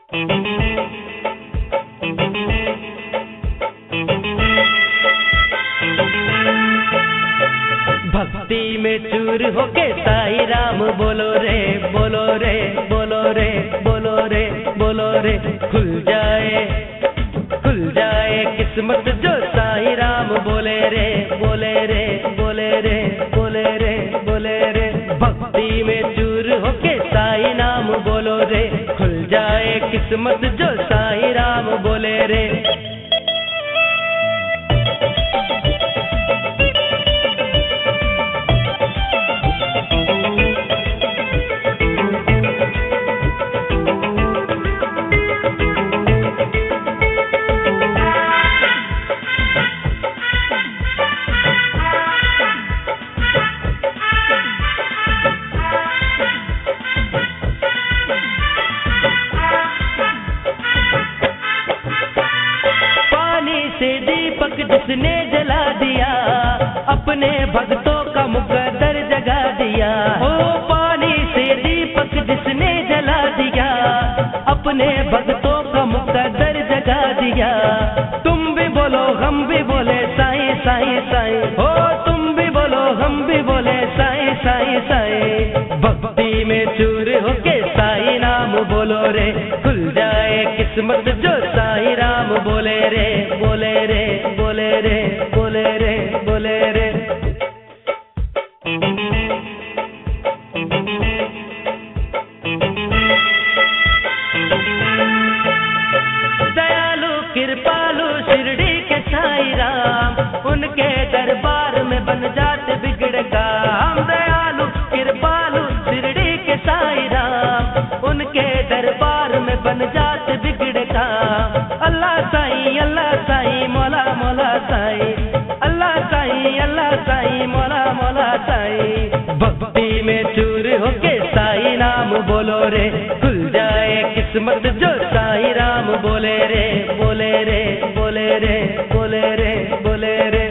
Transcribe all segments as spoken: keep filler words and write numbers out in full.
भक्ति में चूर होके साईं राम बोलो रे बोलो रे बोलो रे बोलो रे बोलो रे। खुल जाए खुल जाए किस्मत जो साईं राम बोले रे बोले रे बोले रे बोले रे बोले रे। भक्ति में चूर होके साईं नाम बोलो रे, खुल जाए किस्मत जो साईं राम बोले रे। से दीपक जिसने जला दिया, अपने भक्तों का मुकद्दर जगा दिया। ओ पानी से दीपक जिसने जला दिया, अपने भक्तों का मुकद्दर जगा दिया। तुम भी बोलो हम भी बोले साईं साईं साईं, हो तुम भी बोलो हम भी बोले साईं साईं साईं। भक्ति में चूर होके साईं नाम बोलो रे, खुल जाए किस्मत जो साईं राम बोले रे बोले रे बोले रे बोले रे बोले रे। दयालु कृपालु शिरडी के साईं राम, उनके दरबार में बन जाते बिगड़ काम। दयालु कृपालु शिरडी के साईं राम, उनके दरबार में बन जाते बिगड़ काम। अल्लाह साईं अल्लाह साईं मौला मौला साईं, अल्लाह साईं अल्लाह साईं मौला मौला साईं। भक्ति में चूर होके साईं नाम बोलो रे, खुल जाए किस्मत जो साईं राम बोले रे बोले रे बोले रे बोले रे बोले रे।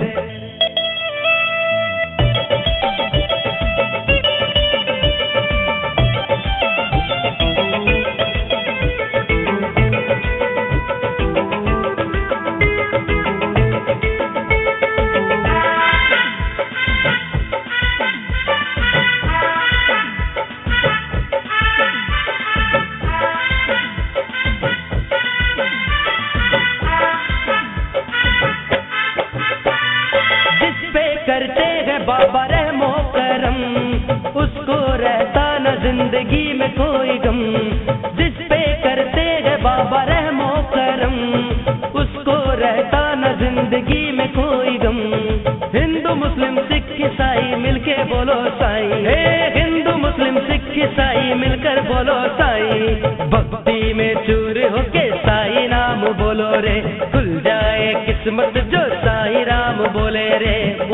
करते हैं बाबा रहमो करम, उसको रहता न जिंदगी में कोई गम। जिस पे करते हैं बाबा रहमो करम, उसको रहता न जिंदगी में कोई गम। हिंदू मुस्लिम सिख ईसाई मिलके बोलो साईं, हे हिंदू मुस्लिम सिख ईसाई मिलकर बोलो साईं। भक्ति में चूर होके साईं नाम बोलो रे, खुल जाए किस्मत जो साईं राम बोले रे